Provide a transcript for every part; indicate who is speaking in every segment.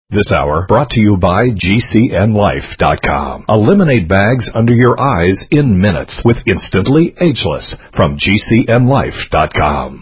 Speaker 1: This hour brought to you by GCNLife.com. Eliminate bags under your eyes in minutes with Instantly Ageless from GCNLife.com.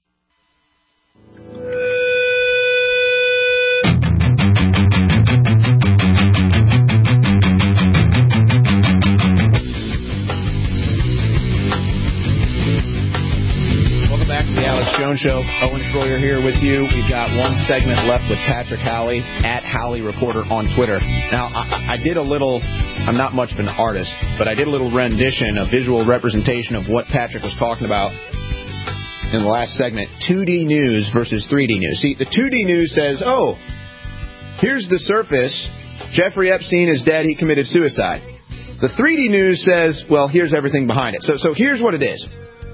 Speaker 2: Jones Show. Owen Schroyer here with you. We've got one segment left with Patrick Howley at Howley Reporter on Twitter. Now, I did a little, I'm not much of an artist, but I did a little rendition, a visual representation of what Patrick was talking about in the last segment. 2D news versus 3D news. See, the 2D news says, oh, here's the surface. Jeffrey Epstein is dead. He committed suicide. The 3D news says, well, here's everything behind it. So here's what it is.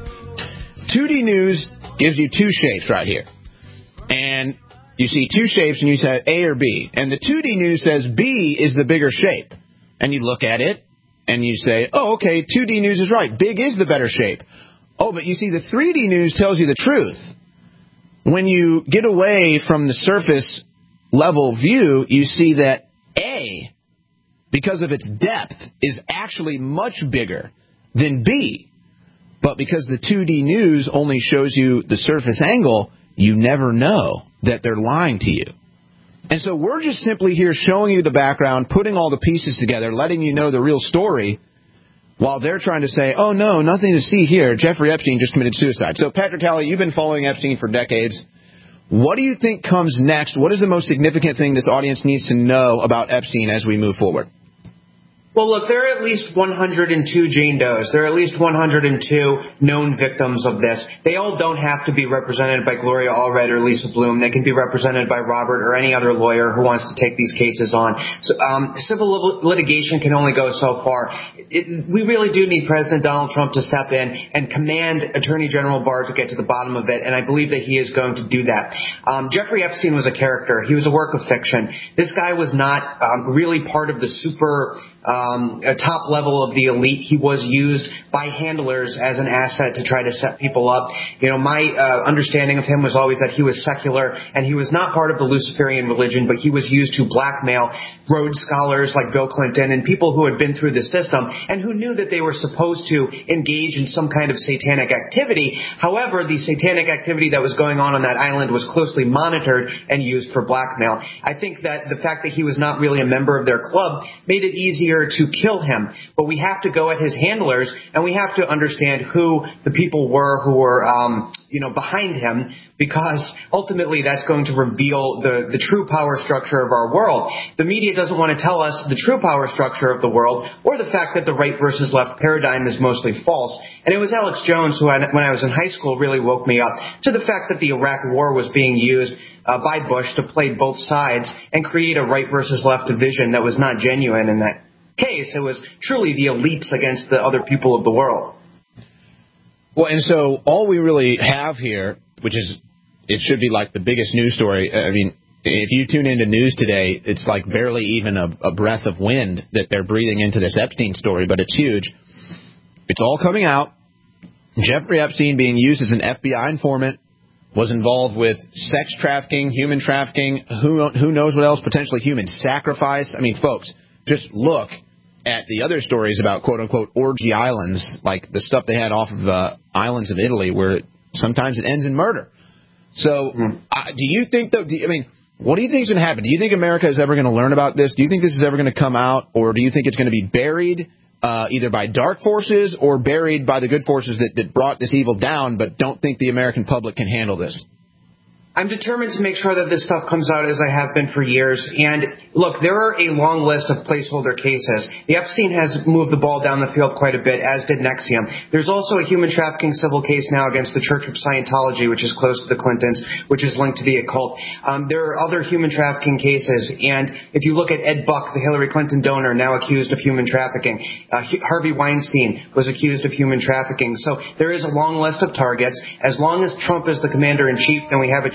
Speaker 2: 2D news gives you two shapes right here. And you see two shapes and you say A or B. And the 2D news says B is the bigger shape. And you look at it and you say, oh, okay, 2D news is right. Big is the better shape. Oh, but you see the 3D news tells you the truth. When you get away from the surface level view, you see that A, because of its depth, is actually much bigger than B. But because the 2D news only shows you the surface angle, you never know that they're lying to you. And so we're just simply here showing you the background, putting all the pieces together, letting you know the real story, while they're trying to say, oh, no, nothing to see here. Jeffrey Epstein just committed suicide. So, Patrick Howley, you've been following Epstein for decades. What do you think comes next? What is the most significant thing this audience needs to know about Epstein as we move forward?
Speaker 3: Well, look, there are at least 102 Jane Does. There are at least 102 known victims of this. They all don't have to be represented by Gloria Allred or Lisa Bloom. They can be represented by Robert or any other lawyer who wants to take these cases on. So, civil litigation can only go so far. We really do need President Donald Trump to step in and command Attorney General Barr to get to the bottom of it, and I believe that he is going to do that. Jeffrey Epstein was a character. He was a work of fiction. This guy was not really part of the super top level of the elite. He was used by handlers as an asset to try to set people up. You know, my understanding of him was always that he was secular and he was not part of the Luciferian religion, but he was used to blackmail Rhodes Scholars like Bill Clinton and people who had been through the system and who knew that they were supposed to engage in some kind of satanic activity. However, the satanic activity that was going on that island was closely monitored and used for blackmail. I think that the fact that he was not really a member of their club made it easier to kill him, but we have to go at his handlers and we have to understand who the people were who were behind him, because ultimately that's going to reveal the true power structure of our world. The media doesn't want to tell us the true power structure of the world or the fact that the right versus left paradigm is mostly false. And it was Alex Jones who, when I was in high school, really woke me up to the fact that the Iraq War was being used by Bush to play both sides and create a right versus left division that was not genuine in that case. It was truly the elites against the other people of the world.
Speaker 2: Well, and so all we really have here, which is, it should be like the biggest news story. I mean, if you tune into news today, it's like barely even a breath of wind that they're breathing into this Epstein story, but it's huge. It's all coming out. Jeffrey Epstein, being used as an FBI informant, was involved with sex trafficking, human trafficking, who knows what else, potentially human sacrifice. I mean, folks, just look at the other stories about quote-unquote orgy islands, like the stuff they had off of islands in Italy where sometimes it ends in murder. So do you think, though, what do you think is going to happen? Do you think America is ever going to learn about this? Do you think this is ever going to come out? Or do you think it's going to be buried either by dark forces or buried by the good forces that brought this evil down but don't think the American public can handle this?
Speaker 3: I'm determined to make sure that this stuff comes out as I have been for years. And look, there are a long list of placeholder cases. The Epstein has moved the ball down the field quite a bit, as did NXIVM. There's also a human trafficking civil case now against the Church of Scientology, which is close to the Clintons, which is linked to the occult. There are other human trafficking cases. And if you look at Ed Buck, the Hillary Clinton donor, now accused of human trafficking. Harvey Weinstein was accused of human trafficking. So there is a long list of targets. As long as Trump is the commander-in-chief, then we have a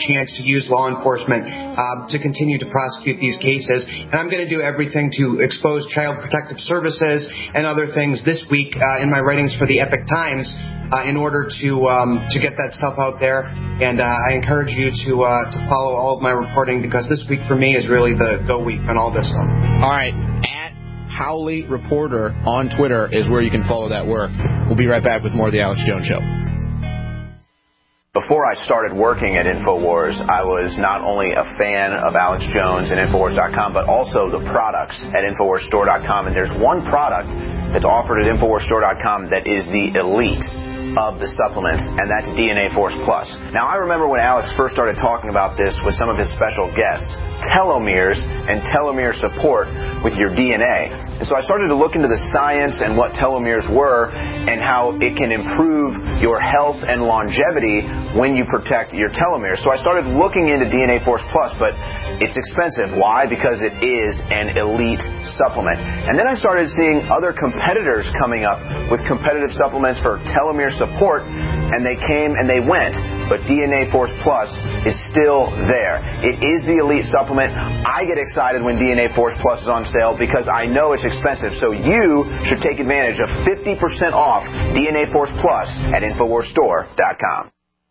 Speaker 3: chance to use law enforcement to continue to prosecute these cases. And I'm going to do everything to expose Child Protective Services and other things this week in my writings for the Epic Times in order to get that stuff out there. And I encourage you to follow all of my reporting, because this week for me is really the go week on all this stuff.
Speaker 2: All right. At Howley Reporter on Twitter is where you can follow that work. We'll be right back with more of the Alex Jones Show.
Speaker 4: Before I started working at InfoWars, I was not only a fan of Alex Jones and Infowars.com, but also the products at InfoWarsStore.com. And there's one product that's offered at InfoWarsStore.com that is the elite of the supplements, and that's DNA Force Plus. Now, I remember when Alex first started talking about this with some of his special guests, telomeres and telomere support with your DNA. And so I started to look into the science and what telomeres were and how it can improve your health and longevity when you protect your telomeres. So I started looking into DNA Force Plus, but it's expensive. Why? Because it is an elite supplement. And then I started seeing other competitors coming up with competitive supplements for telomere support, and they came and they went. But DNA Force Plus is still there. It is the elite supplement. I get excited when DNA Force Plus is on sale because I know it's expensive. So you should take advantage of 50% off DNA Force Plus at InfoWarsStore.com.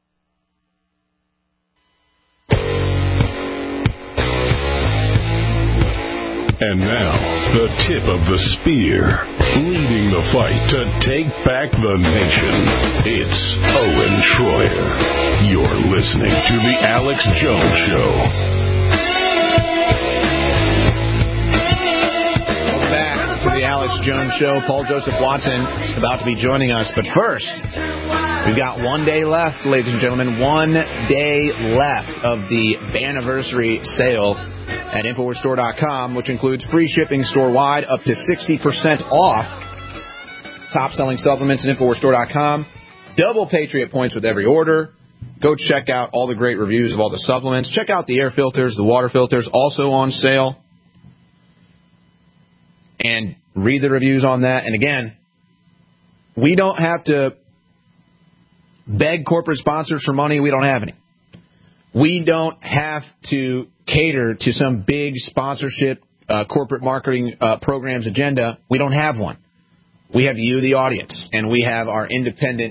Speaker 1: And now, the tip of the spear, leading the fight to take back the nation. It's Owen Schroyer. You're listening to The Alex Jones Show.
Speaker 2: Welcome back to The Alex Jones Show. Paul Joseph Watson about to be joining us. But first, we've got 1 day left, ladies and gentlemen. 1 day left of the Banniversary sale at InfoWarsStore.com, which includes free shipping store-wide, up to 60% off top-selling supplements at InfoWarsStore.com. Double Patriot points with every order. Go check out all the great reviews of all the supplements. Check out the air filters, the water filters, also on sale. And read the reviews on that. And again, we don't have to beg corporate sponsors for money. We don't have any. We don't have to cater to some big sponsorship, corporate marketing programs agenda. We don't have one. We have you, the audience, and we have our independent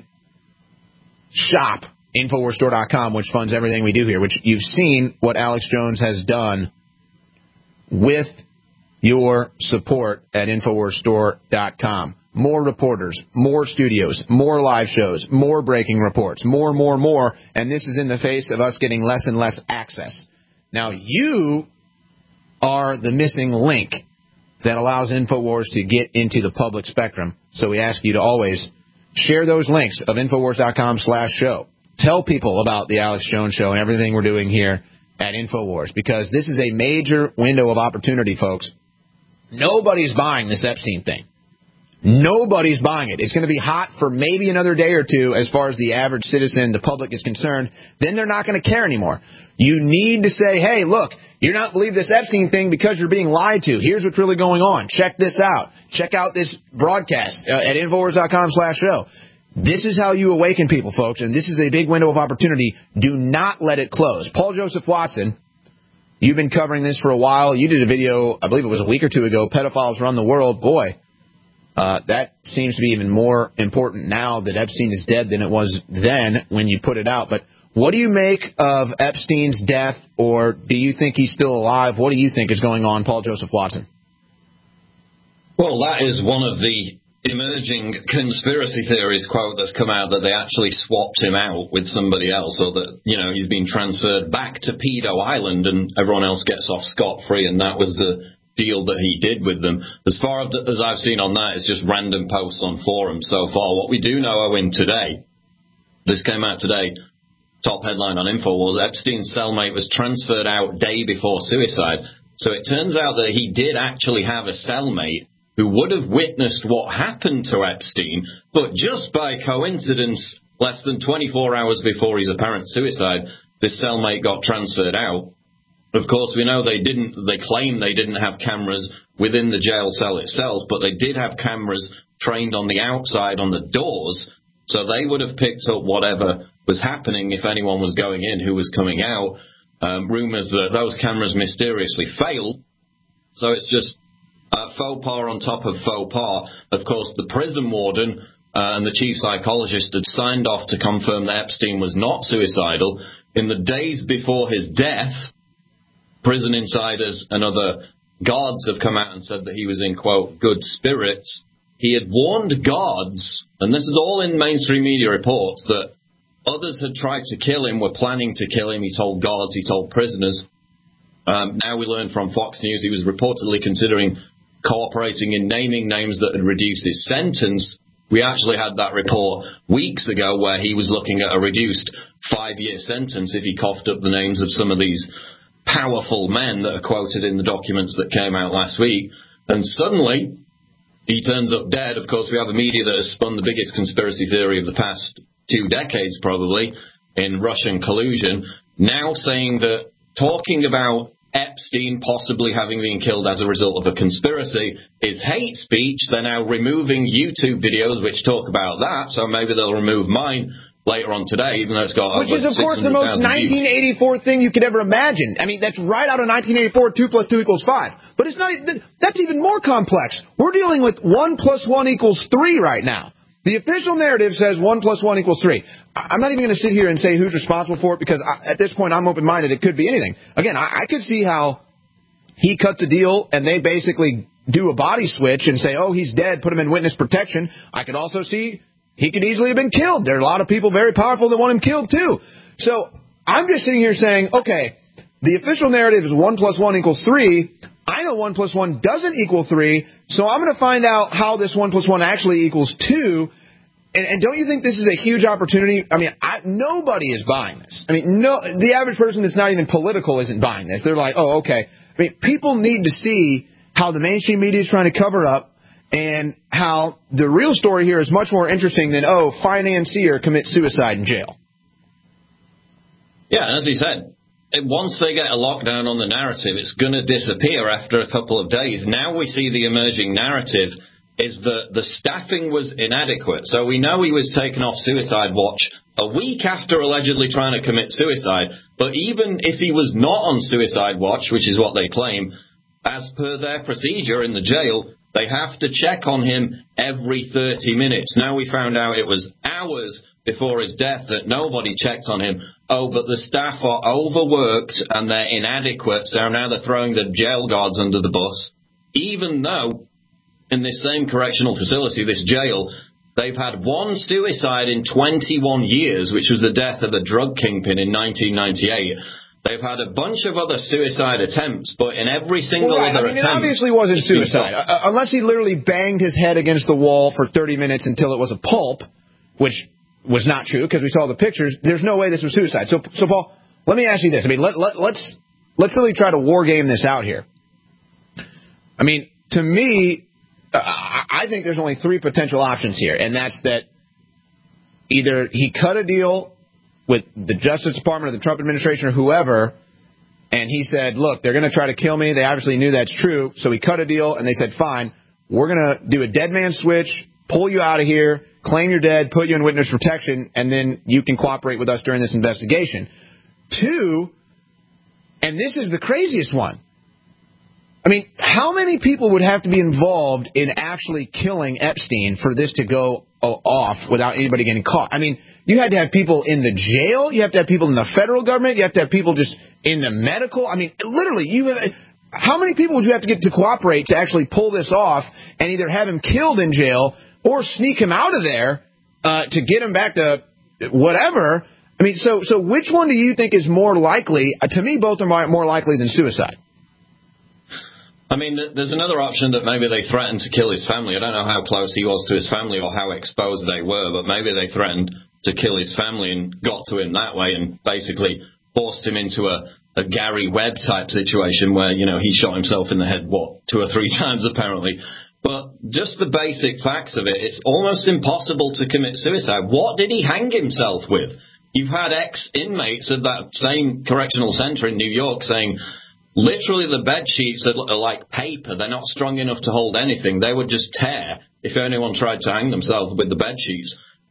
Speaker 2: shop, InfoWarsStore.com, which funds everything we do here, which you've seen what Alex Jones has done with your support at InfoWarsStore.com. More reporters, more studios, more live shows, more breaking reports, more, and this is in the face of us getting less and less access. Now, you are the missing link that allows InfoWars to get into the public spectrum, so we ask you to always share those links of Infowars.com/show. Tell people about the Alex Jones Show and everything we're doing here at InfoWars, because this is a major window of opportunity, folks. Nobody's buying this Epstein thing. Nobody's buying it. It's going to be hot for maybe another day or two as far as the average citizen, the public is concerned. Then they're not going to care anymore. You need to say, hey, look, you're not believe this Epstein thing because you're being lied to. Here's what's really going on. Check this out. Check out this broadcast at Infowars.com/show. This is how you awaken people, folks, and this is a big window of opportunity. Do not let it close. Paul Joseph Watson, you've been covering this for a while. You did a video, I believe it was a week or two ago, Pedophiles Run the World. Boy, that seems to be even more important now that Epstein is dead than it was then when you put it out. But what do you make of Epstein's death, or do you think he's still alive? What do you think is going on, Paul Joseph Watson?
Speaker 5: Well, that is one of the emerging conspiracy theories quote that's come out, that they actually swapped him out with somebody else, or that, you know, he's been transferred back to Pedo Island and everyone else gets off scot-free, and that was the deal that he did with them. As far as I've seen on that, it's just random posts on forums so far. What we do know, Owen, today, this came out today, top headline on InfoWars, Epstein's cellmate was transferred out day before suicide. So it turns out that he did actually have a cellmate who would have witnessed what happened to Epstein, but just by coincidence, less than 24 hours before his apparent suicide, this cellmate got transferred out. Of course, we know they claim they didn't have cameras within the jail cell itself, but they did have cameras trained on the outside on the doors, so they would have picked up whatever was happening, if anyone was going in, who was coming out. Rumors that those cameras mysteriously failed. So it's just faux pas on top of faux pas. Of course, the prison warden and the chief psychologist had signed off to confirm that Epstein was not suicidal. In the days before his death, prison insiders and other guards have come out and said that he was in, quote, good spirits. He had warned guards, and this is all in mainstream media reports, that others had tried to kill him, were planning to kill him. He told guards, he told prisoners. Now we learn from Fox News he was reportedly considering cooperating in naming names that had reduced his sentence. We actually had that report weeks ago where he was looking at a reduced 5-year sentence if he coughed up the names of some of these powerful men that are quoted in the documents that came out last week. And suddenly, he turns up dead. Of course, we have a media that has spun the biggest conspiracy theory of the past 2 decades, probably, in Russian collusion, now saying that talking about Epstein possibly having been killed as a result of a conspiracy is hate speech. They're now removing YouTube videos which talk about that, so maybe they'll remove mine later on today, even though it's got
Speaker 2: Which is, of course, the most 1984 thing you could ever imagine. I mean, that's right out of 1984, 2 + 2 = 5. But it's not. That's even more complex. We're dealing with 1 + 1 = 3 right now. The official narrative says 1 + 1 = 3. I'm not even going to sit here and say who's responsible for it, because at this point I'm open-minded. It could be anything. Again, I could see how he cuts a deal and they basically do a body switch and say, oh, he's dead, put him in witness protection. I could also see he could easily have been killed. There are a lot of people very powerful that want him killed, too. So I'm just sitting here saying, okay, the official narrative is 1 + 1 = 3. I know 1 + 1 doesn't equal 3, so I'm going to find out how this 1 + 1 actually equals 2. And don't you think this is a huge opportunity? I mean, nobody is buying this. I mean, the average person that's not even political isn't buying this. They're like, oh, okay. I mean, people need to see how the mainstream media is trying to cover up, and how the real story here is much more interesting than, oh, financier commits suicide in jail.
Speaker 5: Yeah, as he said, once they get a lockdown on the narrative, it's going to disappear after a couple of days. Now we see the emerging narrative is that the staffing was inadequate. So we know he was taken off suicide watch a week after allegedly trying to commit suicide. But even if he was not on suicide watch, which is what they claim, as per their procedure in the jail, they have to check on him every 30 minutes. Now we found out it was hours before his death that nobody checked on him. Oh, but the staff are overworked and they're inadequate, so now they're throwing the jail guards under the bus. Even though in this same correctional facility, this jail, they've had one suicide in 21 years, which was the death of a drug kingpin in 1998. They've had a bunch of other suicide attempts, but in every single other attempt...
Speaker 2: It obviously wasn't suicide. Unless he literally banged his head against the wall for 30 minutes until it was a pulp, which was not true, because we saw the pictures. There's no way this was suicide. So Paul, let me ask you this. I mean, let's really try to war game this out here. I mean, to me, I think there's only 3 potential options here, and that's that either he cut a deal with the Justice Department or the Trump administration or whoever, and he said, look, they're going to try to kill me. They obviously knew that's true, so he cut a deal, and they said, fine, we're going to do a dead man switch, pull you out of here, claim you're dead, put you in witness protection, and then you can cooperate with us during this investigation. 2, and this is the craziest one, I mean, how many people would have to be involved in actually killing Epstein for this to go off without anybody getting caught? I mean, you had to have people in the jail. You have to have people in the federal government. You have to have people just in the medical. I mean, literally, how many people would you have to get to cooperate to actually pull this off and either have him killed in jail or sneak him out of there to get him back to whatever? I mean, so which one do you think is more likely? To me, both are more likely than suicide.
Speaker 5: I mean, there's another option that maybe they threatened to kill his family. I don't know how close he was to his family or how exposed they were, but maybe they threatened to kill his family and got to him that way and basically forced him into a Gary Webb type situation where, you know, he shot himself in the head, 2 or 3 times apparently. But just the basic facts of it, it's almost impossible to commit suicide. What did he hang himself with? You've had ex-inmates of that same correctional center in New York saying, literally, the bed sheets are like paper. They're not strong enough to hold anything. They would just tear if anyone tried to hang themselves with the bed sheets.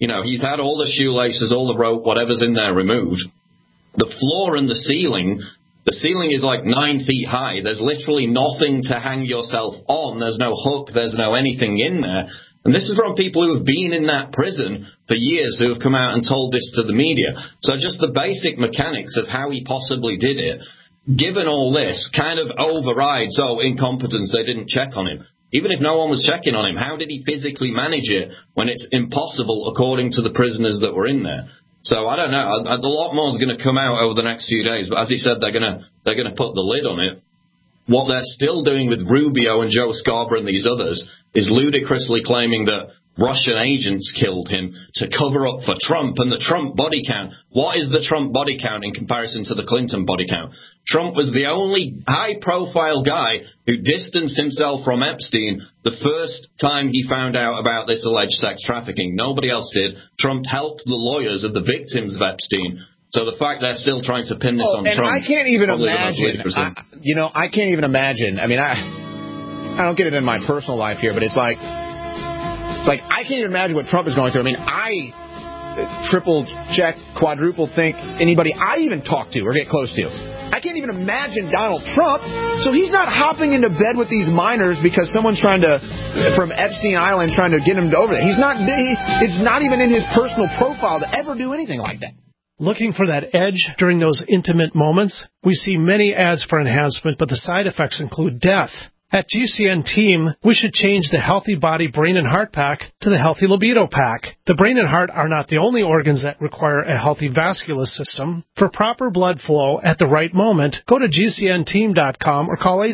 Speaker 5: He's had all the shoelaces, all the rope, whatever's in there removed. The floor and the ceiling is like 9 feet high. There's literally nothing to hang yourself on. There's no hook. There's no anything in there. And this is from people who have been in that prison for years, who have come out and told this to the media. So just the basic mechanics of how he possibly did it, given all this, kind of overrides, incompetence, they didn't check on him. Even if no one was checking on him, how did he physically manage it when it's impossible according to the prisoners that were in there? So I don't know. A lot more is going to come out over the next few days. But as he said, they're going to put the lid on it. What they're still doing with Rubio and Joe Scarborough and these others is ludicrously claiming that Russian agents killed him to cover up for Trump and the Trump body count. What is the Trump body count in comparison to the Clinton body count? Trump was the only high-profile guy who distanced himself from Epstein the first time he found out about this alleged sex trafficking. Nobody else did. Trump helped the lawyers of the victims of Epstein. So the fact they're still trying to pin this on Trump...
Speaker 2: I can't even imagine. I can't even imagine. I mean, I don't get it in my personal life here, but it's like I can't even imagine what Trump is going through. I mean, I triple check, quadruple think anybody I even talk to or get close to. I can't even imagine Donald Trump. So he's not hopping into bed with these minors because someone's trying to, from Epstein Island, trying to get him over there. It's not even in his personal profile to ever do anything like that.
Speaker 6: Looking for that edge during those intimate moments? We see many ads for enhancement, but the side effects include death. At GCN Team, we should change the Healthy Body Brain and Heart Pack to the Healthy Libido Pack. The brain and heart are not the only organs that require a healthy vascular system. For proper blood flow at the right moment, go to GCNteam.com or call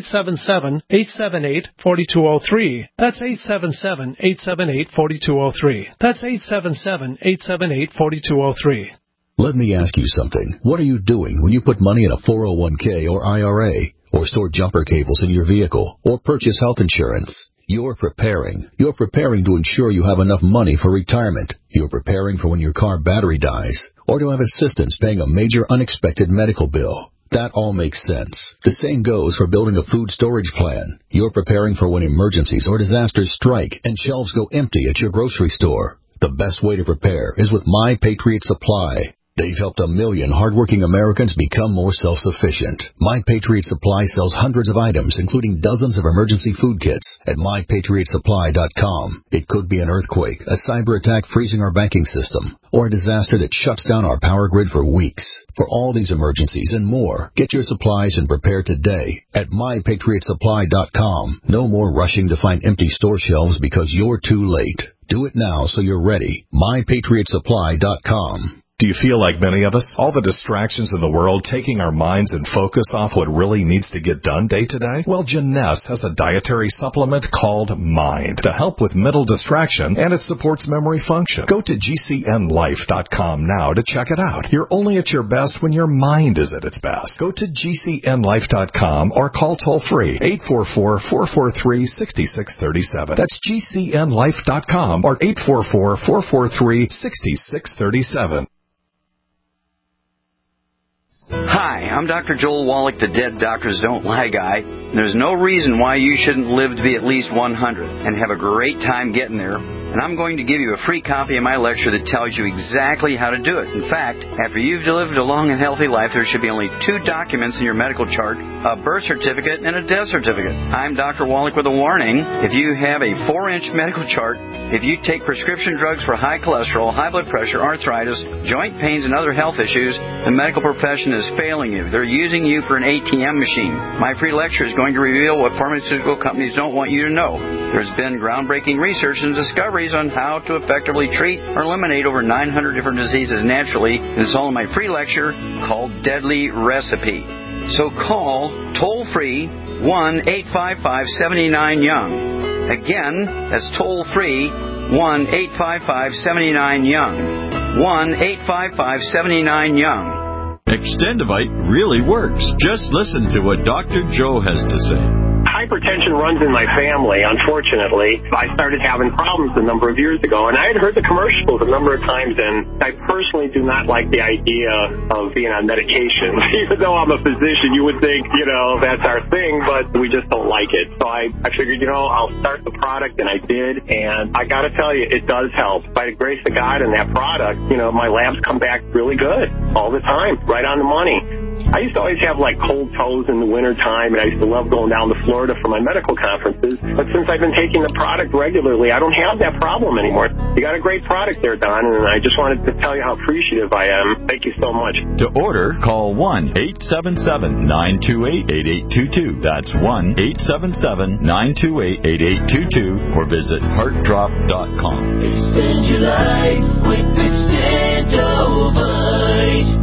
Speaker 6: 877-878-4203. That's 877-878-4203. That's 877-878-4203.
Speaker 7: Let me ask you something. What are you doing when you put money in a 401k or IRA, or store jumper cables in your vehicle, or purchase health insurance? You're preparing. You're preparing to ensure you have enough money for retirement. You're preparing for when your car battery dies, or to have assistance paying a major unexpected medical bill. That all makes sense. The same goes for building a food storage plan. You're preparing for when emergencies or disasters strike and shelves go empty at your grocery store. The best way to prepare is with My Patriot Supply. They've helped 1 million hardworking Americans become more self-sufficient. My Patriot Supply sells hundreds of items, including dozens of emergency food kits at MyPatriotSupply.com. It could be an earthquake, a cyber attack freezing our banking system, or a disaster that shuts down our power grid for weeks. For all these emergencies and more, get your supplies and prepare today at MyPatriotSupply.com. No more rushing to find empty store shelves because you're too late. Do it now so you're ready. MyPatriotSupply.com.
Speaker 8: Do you feel like many of us? All the distractions in the world taking our minds and focus off what really needs to get done day to day? Well, Jeunesse has a dietary supplement called Mind to help with mental distraction, and it supports memory function. Go to GCNlife.com now to check it out. You're only at your best when your mind is at its best. Go to GCNlife.com or call toll-free 844-443-6637. That's GCNlife.com or 844-443-6637.
Speaker 9: Hi, I'm Dr. Joel Wallach, the Dead Doctors Don't Lie guy. There's no reason why you shouldn't live to be at least 100 and have a great time getting there. And I'm going to give you a free copy of my lecture that tells you exactly how to do it. In fact, after you've lived a long and healthy life, there should be only 2 documents in your medical chart, a birth certificate and a death certificate. I'm Dr. Wallach with a warning. If you have a 4-inch medical chart, if you take prescription drugs for high cholesterol, high blood pressure, arthritis, joint pains, and other health issues, the medical profession is failing you. They're using you for an ATM machine. My free lecture is going to reveal what pharmaceutical companies don't want you to know. There's been groundbreaking research and discoveries on how to effectively treat or eliminate over 900 different diseases naturally, and it's all in my free lecture called Deadly Recipe. So call toll-free 1-855-79-YOUNG. Again, that's toll-free 1-855-79-YOUNG. 1-855-79-YOUNG.
Speaker 10: Extendivite really works. Just listen to what Dr. Joe has to say.
Speaker 11: Hypertension runs in my family, unfortunately. I started having problems a number of years ago, and I had heard the commercials a number of times, and I personally do not like the idea of being on medication. Even though I'm a physician, you would think, that's our thing, but we just don't like it. So I figured, I'll start the product, and I did, and I got to tell you, it does help. By the grace of God and that product, my labs come back really good all the time, right on the money. I used to always have cold toes in the winter time, and I used to love going down to Florida for my medical conferences. But since I've been taking the product regularly, I don't have that problem anymore. You got a great product there, Don, and I just wanted to tell you how appreciative I am. Thank you so much.
Speaker 10: To order, call 1-877-928-8822. That's 1-877-928-8822, or visit heartdrop.com.
Speaker 12: Extend your life with Extendivite.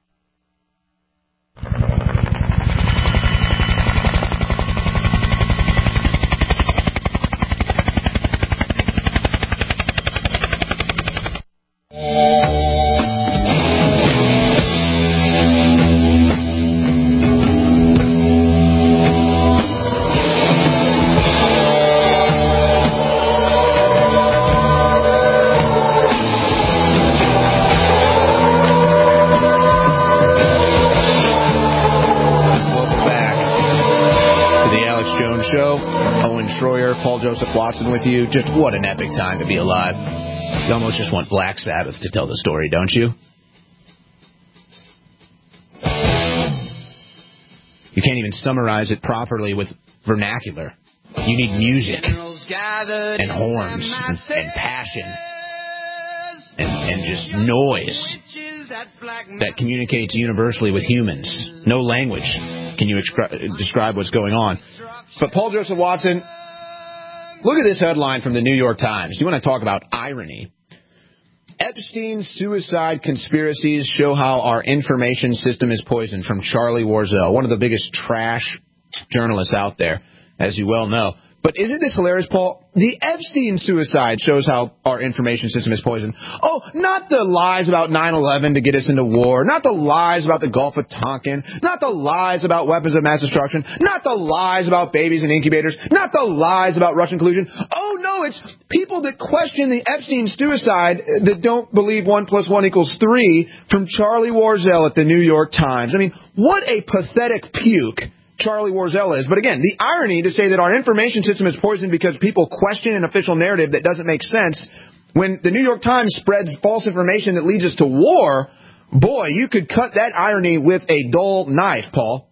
Speaker 2: Paul Joseph Watson with you. Just what an epic time to be alive. You almost just want Black Sabbath to tell the story, don't you? You can't even summarize it properly with vernacular. You need music and horns and passion and just noise that communicates universally with humans. No language can you describe what's going on. But Paul Joseph Watson, look at this headline from the New York Times. You want to talk about irony? Epstein's suicide conspiracies show how our information system is poisoned, from Charlie Warzel, one of the biggest trash journalists out there, as you well know. But isn't this hilarious, Paul? The Epstein suicide shows how our information system is poisoned. Oh, not the lies about 9/11 to get us into war, not the lies about the Gulf of Tonkin, not the lies about weapons of mass destruction, not the lies about babies in incubators, not the lies about Russian collusion. Oh, no, it's people that question the Epstein suicide that don't believe 1 + 1 = 3, from Charlie Warzel at the New York Times. I mean, what a pathetic puke Charlie Warzel is. But again, the irony to say that our information system is poisoned because people question an official narrative that doesn't make sense, when the New York Times spreads false information that leads us to war, boy, you could cut that irony with a dull knife, Paul.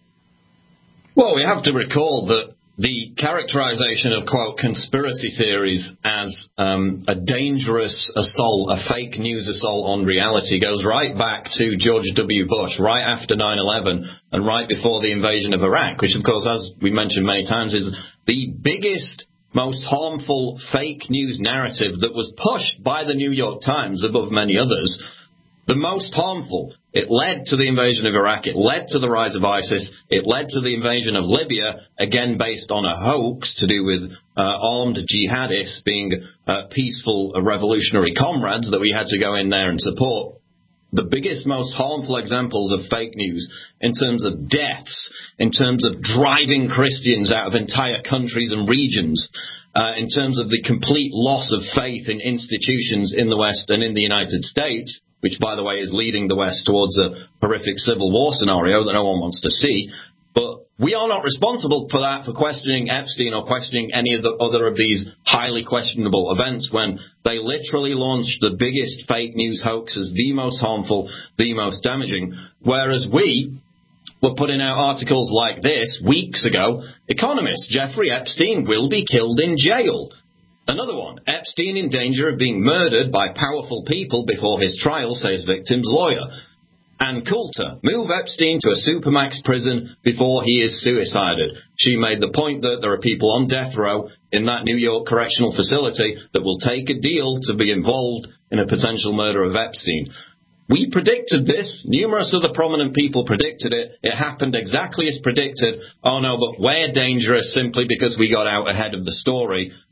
Speaker 5: Well, we have to recall that the characterization of, quote, conspiracy theories as a dangerous assault, a fake news assault on reality, goes right back to George W. Bush, right after 9/11 and right before the invasion of Iraq, which, of course, as we mentioned many times, is the biggest, most harmful fake news narrative that was pushed by the New York Times above many others. The most harmful. It led to the invasion of Iraq. It led to the rise of ISIS. It led to the invasion of Libya, again based on a hoax to do with armed jihadists being peaceful revolutionary comrades that we had to go in there and support. The biggest, most harmful examples of fake news in terms of deaths, in terms of driving Christians out of entire countries and regions, in terms of the complete loss of faith in institutions in the West and in the United States, which, by the way, is leading the West towards a horrific civil war scenario that no one wants to see. But we are not responsible for that, for questioning Epstein or questioning any of the other of these highly questionable events, when they literally launched the biggest fake news hoaxes, the most harmful, the most damaging, whereas we were putting out articles like this weeks ago. Economist, Jeffrey Epstein will be killed in jail. Another one, Epstein in danger of being murdered by powerful people before his trial, says victim's lawyer. Ann Coulter, move Epstein to a supermax prison before he is suicided. She made the point that there are people on death row in that New York correctional facility that will take a deal to be involved in a potential murder of Epstein. We predicted this. Numerous other prominent people predicted it. It happened exactly as predicted. Oh, no, but we're dangerous simply because we got out ahead of the story.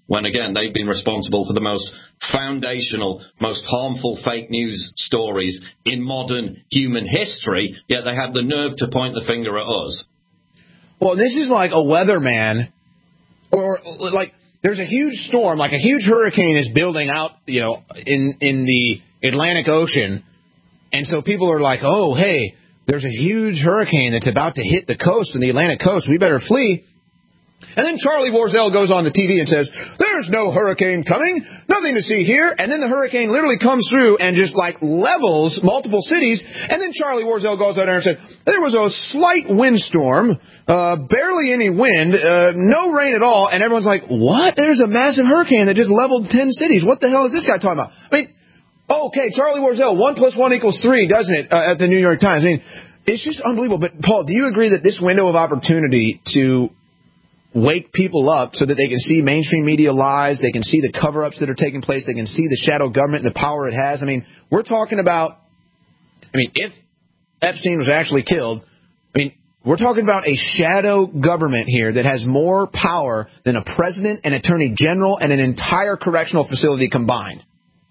Speaker 5: when, again, they've been responsible for the most foundational, most harmful fake news stories in modern human history, yet they have the nerve to point the finger at us.
Speaker 2: Well, this is like a weatherman, or like there's a huge storm, like a huge hurricane is building out, in the Atlantic Ocean, and so people are like, oh, hey, there's a huge hurricane that's about to hit the coast, in the Atlantic coast, we better flee. And then Charlie Warzel goes on the TV and says, there's no hurricane coming, nothing to see here. And then the hurricane literally comes through and just levels multiple cities. And then Charlie Warzel goes out there and said, there was a slight windstorm, barely any wind, no rain at all. And everyone's like, what? There's a massive hurricane that just leveled 10 cities. What the hell is this guy talking about? I mean, okay, Charlie Warzel, 1 + 1 = 3, doesn't it, at the New York Times? I mean, it's just unbelievable. But, Paul, do you agree that this window of opportunity to wake people up so that they can see mainstream media lies, they can see the cover-ups that are taking place, they can see the shadow government and the power it has? I mean, we're talking about, if Epstein was actually killed, we're talking about a shadow government here that has more power than a president, an attorney general, and an entire correctional facility combined.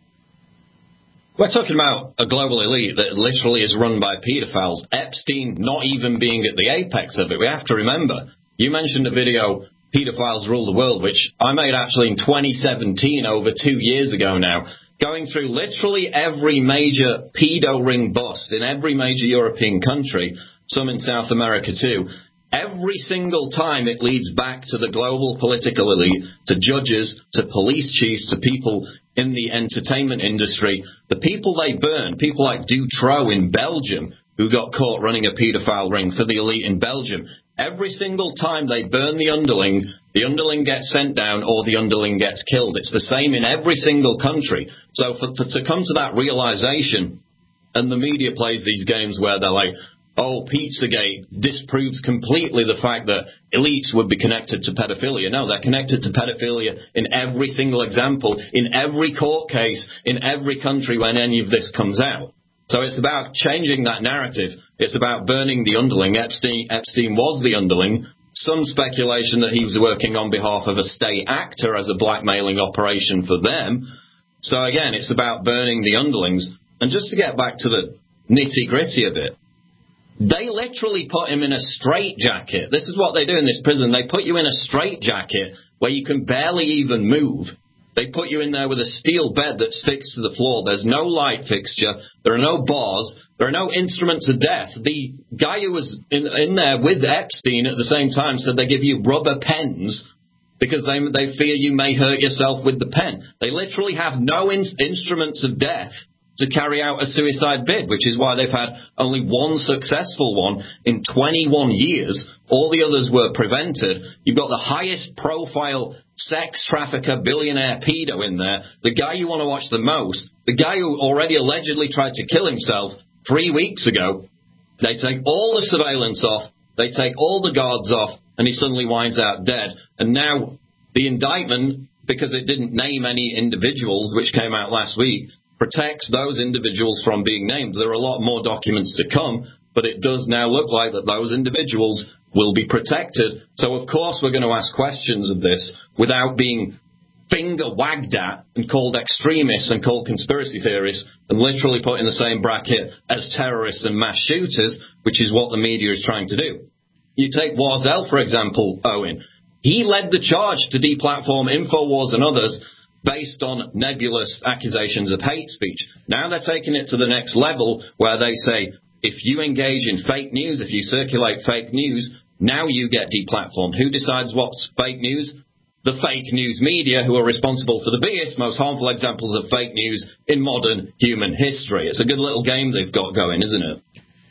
Speaker 5: We're talking about a global elite that literally is run by pedophiles. Epstein not even being at the apex of it. We have to remember. You mentioned the video, Pedophiles Rule the World, which I made actually in 2017, over 2 years ago now, going through literally every major pedo ring bust in every major European country, some in South America too. Every single time it leads back to the global political elite, to judges, to police chiefs, to people in the entertainment industry. The people they burn, people like Dutroux in Belgium, who got caught running a pedophile ring for the elite in Belgium. Every single time they burn the underling gets sent down or the underling gets killed. It's the same in every single country. So to come to that realization, and the media plays these games where they're like, oh, Pizzagate disproves completely the fact that elites would be connected to pedophilia. No, they're connected to pedophilia in every single example, in every court case, in every country when any of this comes out. So it's about changing that narrative. It's about burning the underling. Epstein was the underling. Some speculation that he was working on behalf of a state actor as a blackmailing operation for them. So again, it's about burning the underlings. And just to get back to the nitty-gritty of it, they literally put him in a straitjacket. This is what they do in this prison. They put you in a straitjacket where you can barely even move. They put you in there with a steel bed that's fixed to the floor. There's no light fixture. There are no bars. There are no instruments of death. The guy who was in there with Epstein at the same time said they give you rubber pens because they fear you may hurt yourself with the pen. They literally have no instruments of death to carry out a suicide bid, which is why they've had only one successful one in 21 years. All the others were prevented. You've got the highest profile sex trafficker, billionaire pedo in there, the guy you want to watch the most, the guy who already allegedly tried to kill himself 3 weeks ago. They take all the surveillance off, they take all the guards off, and he suddenly winds out dead. And now the indictment, because it didn't name any individuals, which came out last week, protects those individuals from being named. There are a lot more documents to come, but it does now look like that those individuals will be protected. So, of course, we're going to ask questions of this without being finger wagged at and called extremists and called conspiracy theorists and literally put in the same bracket as terrorists and mass shooters, which is what the media is trying to do. You take Warzel, for example, Owen. He led the charge to deplatform InfoWars and others based on nebulous accusations of hate speech. Now they're taking it to the next level where they say, if you engage in fake news, if you circulate fake news, now you get deplatformed. Who decides what's fake news? The fake news media, who are responsible for the biggest, most harmful examples of fake news in modern human history. It's a good little game they've got going, isn't it?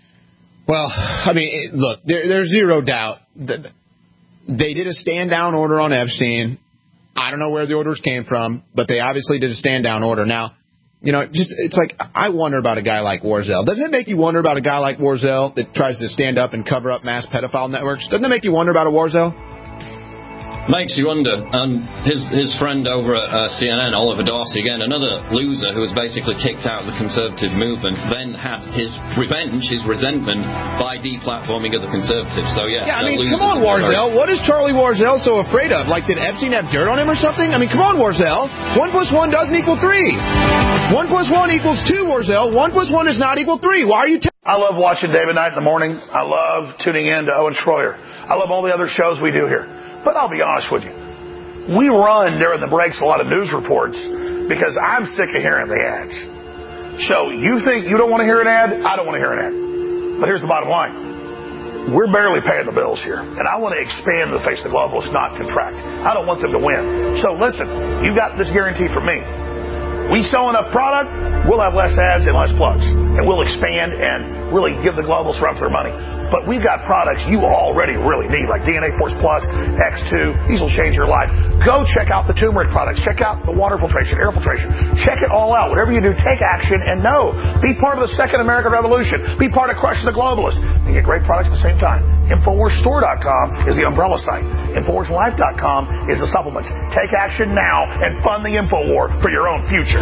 Speaker 2: Well, I mean, look, there's zero doubt that they did a stand-down order on Epstein. I don't know where the orders came from, but they obviously did a stand-down order. Now, you know, it's like, I wonder about a guy like Warzel. Doesn't it make you wonder about a guy like Warzel that tries to stand up and cover up mass pedophile networks? Doesn't it make you wonder about a Warzel?
Speaker 5: Makes you wonder. His friend over at CNN, Oliver Darcy, again, another loser who was basically kicked out of the Conservative movement, then had his revenge, his resentment, by deplatforming of the Conservatives. So, yeah,
Speaker 2: I mean, come on, Warzel. What is Charlie Warzel so afraid of? Like, did Epstein have dirt on him or something? I mean, come on, Warzel. 1 + 1 doesn't equal 3. 1 + 1 equals 2, Warzel. 1 + 1 does not equal 3. Why are you
Speaker 13: I love watching David Knight in the morning. I love tuning in to Owen Schroyer. I love all the other shows we do here. But I'll be honest with you. We run during the breaks a lot of news reports because I'm sick of hearing the ads. So you think you don't want to hear an ad? I don't want to hear an ad. But here's the bottom line. We're barely paying the bills here. And I want to expand the face of the globalists, not contract. I don't want them to win. So listen, you got this guarantee from me. We sell enough product, we'll have less ads and less plugs. And we'll expand and really give the globalists run for their money. But we've got products you already really need, like DNA Force Plus, X2. These will change your life. Go check out the turmeric products. Check out the water filtration, air filtration. Check it all out. Whatever you do, take action and know. Be part of the second American Revolution. Be part of crushing the globalists. And get great products at the same time. InfoWarsStore.com is the umbrella site. InfoWarsLife.com is the supplements. Take action now and fund the InfoWar for your own future.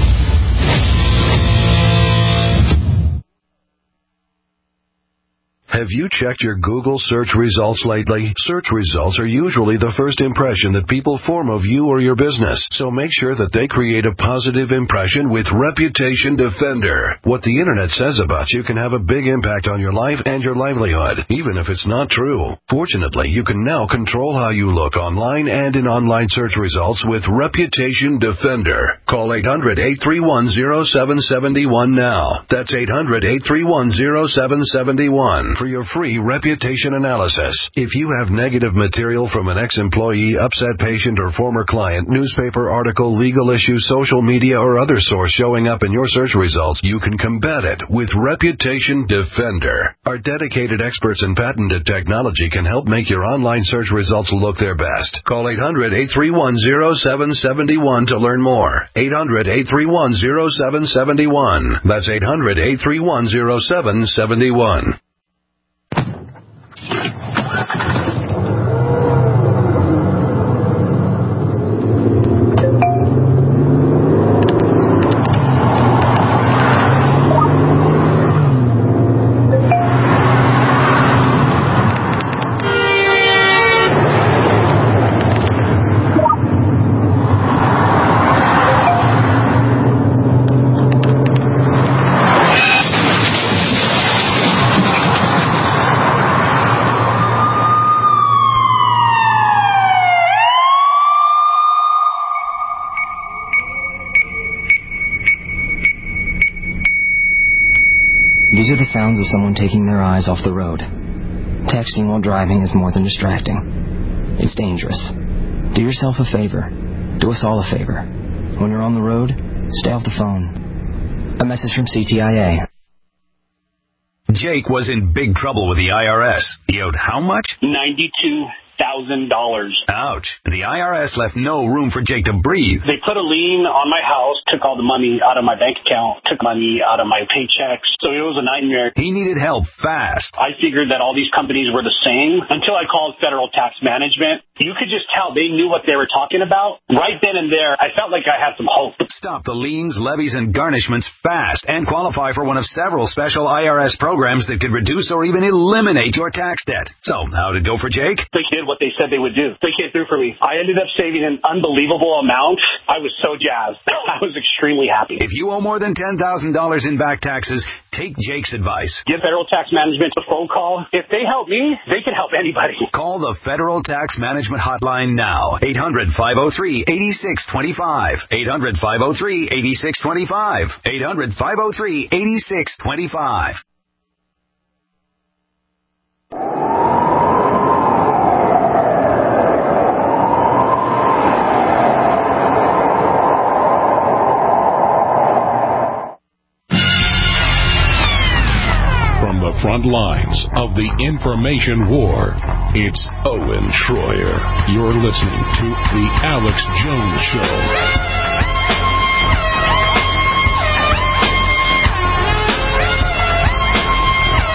Speaker 1: Have you checked your Google search results lately? Search results are usually the first impression that people form of you or your business, so make sure that they create a positive impression with Reputation Defender. What the internet says about you can have a big impact on your life and your livelihood, even if it's not true. Fortunately, you can now control how you look online and in online search results with Reputation Defender. Call 800-831-0771 now. That's 800-831-0771. For your free reputation analysis. If you have negative material from an ex-employee, upset patient, or former client, newspaper article, legal issue, social media, or other source showing up in your search results, you can combat it with Reputation Defender. Our dedicated experts in patented technology can help make your online search results look their best. Call 800-831-0771 to learn more. 800-831-0771. That's 800-831-0771.
Speaker 14: These are the sounds of someone taking their eyes off the road. Texting while driving is more than distracting. It's dangerous. Do yourself a favor. Do us all a favor. When you're on the road, stay off the phone. A message from CTIA.
Speaker 15: Jake was in big trouble with the IRS. He owed how much?
Speaker 11: $92,000.
Speaker 15: Ouch. The IRS left no room for Jake to breathe.
Speaker 11: They put a lien on my house, took all the money out of my bank account, took money out of my paychecks. So it was a nightmare.
Speaker 15: He needed help fast.
Speaker 11: I figured that all these companies were the same until I called Federal Tax Management. You could just tell they knew what they were talking about. Right then and there, I felt like I had some hope.
Speaker 15: Stop the liens, levies, and garnishments fast and qualify for one of several special IRS programs that could reduce or even eliminate your tax debt. So, how did it go for Jake?
Speaker 11: They did what they said they would do. They came through for me. I ended up saving an unbelievable amount. I was so jazzed. I was extremely happy.
Speaker 15: If you owe more than $10,000 in back taxes, take Jake's advice.
Speaker 11: Give Federal Tax Management a phone call. If they help me, they can help anybody.
Speaker 15: Call the Federal Tax Management Hotline now. 800-503-8625. 800-503-8625. 800-503-8625.
Speaker 1: Front lines of the information war. It's Owen Schroyer. You're listening to The Alex Jones Show.